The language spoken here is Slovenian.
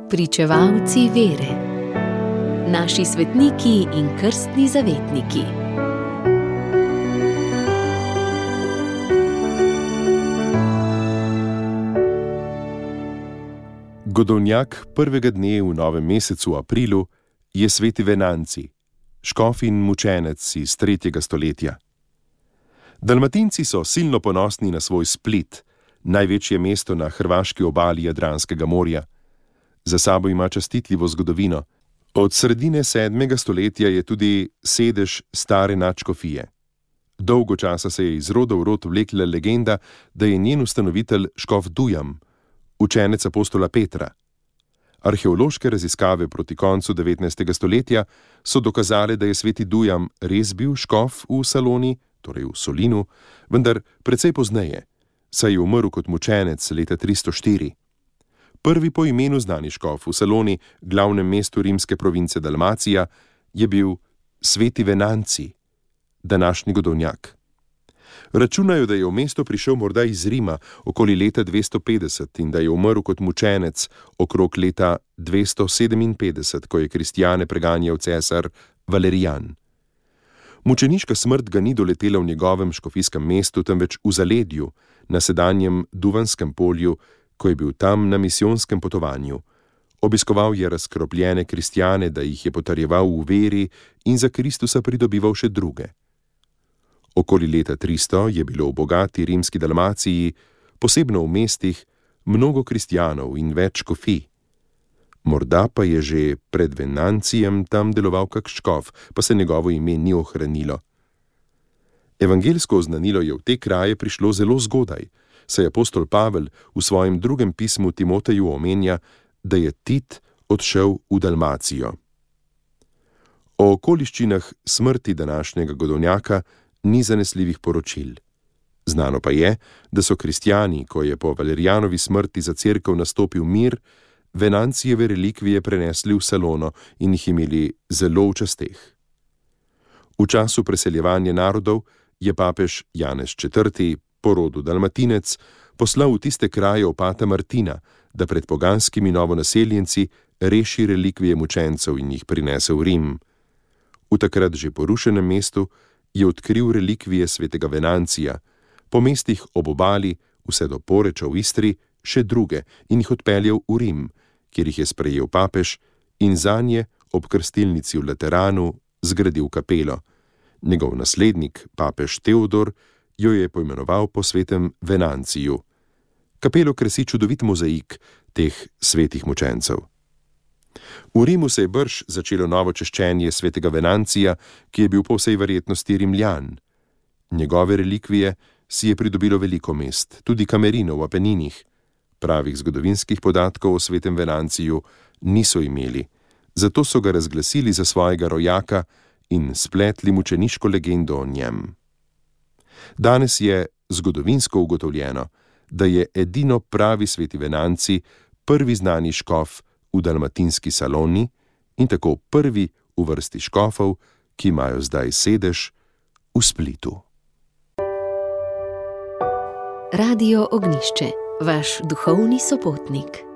Pričevalci vere. Naši svetniki in krstni zavetniki. Godovnjak prvega dne v novem mesecu aprilu je sveti Venanci, škof in mučenec iz 3. stoletja. Dalmatinci so silno ponosni na svoj Split, največje mesto na hrvaški obali Jadranskega morja. Za sabo ima častitljivo zgodovino. Od sredine 7. stoletja je tudi sedež stare nadškofije. Dolgo časa se je iz roda v rod vlekla legenda, da je njen ustanovitelj škof Dujam, učenec apostola Petra. Arheološke raziskave proti koncu 19. stoletja so dokazale, da je sveti Dujam res bil škof v Saloni, torej v Solinu, vendar precej pozneje, saj je umrl kot mučenec leta 304. Prvi po imenu znani škof v Saloni, glavnem mestu rimske province Dalmacija, je bil sveti Venanci, današnji Godovnjak. Računajo, da je v mesto prišel morda iz Rima okoli leta 250 in da je umrl kot mučenec okrog leta 257, ko je kristjane preganjal cesar Valerijan. Mučeniška smrt ga ni doletela v njegovem škofijskem mestu, temveč v zaledju, na sedanjem Duvanskem polju, ko je bil tam na misijonskem potovanju. Obiskoval je razkropljene kristjane, da jih je potrjeval v veri in za Kristusa pridobival še druge. Okoli leta 300 je bilo v bogati rimski Dalmaciji, posebno v mestih, mnogo kristjanov in več škofij. Morda pa je že pred Venancijem tam deloval kak škof, pa se njegovo ime ni ohranilo. Evangelsko oznanilo je v te kraje prišlo zelo zgodaj, saj apostol Pavel v svojem drugem pismu Timoteju omenja, da je Tit odšel v Dalmacijo. O okoliščinah smrti današnjega Godovnjaka ni zanesljivih poročil. Znano pa je, da so kristjani, ko je po Valerijanovi smrti za cerkev nastopil mir, Venancijeve relikvije prenesli v Salono in jih imeli zelo v časteh. V času preseljevanja narodov je papež Janez IV., po rodu Dalmatinec, poslal v tiste kraje opata Martina, da pred poganskimi novonaseljenci reši relikvije mučencev in jih prinese v Rim. V takrat že porušenem mestu je odkril relikvije svetega Venancija, po mestih ob obali, vse do Poreča v Istri, še druge in jih odpeljal v Rim, kjer jih je sprejel papež in zanje ob krstilnici v Lateranu zgradil kapelo. Njegov naslednik, papež Teodor, jo je poimenoval po svetem Venanciju. Kapelo krasi čudovit mozaik teh svetih mučencev. V Rimu se je brž začelo novo češčenje svetega Venancija, ki je bil po vsej verjetnosti Rimljan. Njegove relikvije si je pridobilo veliko mest, tudi Camerino v Apeninih. Pravih zgodovinskih podatkov o svetem Venanciju niso imeli, zato so ga razglasili za svojega rojaka in spletli mučeniško legendo o njem. Danes je zgodovinsko ugotovljeno, da je edino pravi sveti Venanci prvi znani škof v dalmatinski Saloni in tako prvi v vrsti škofov, ki imajo zdaj sedež v Splitu. Radio Ognjišče, vaš duhovni sopotnik.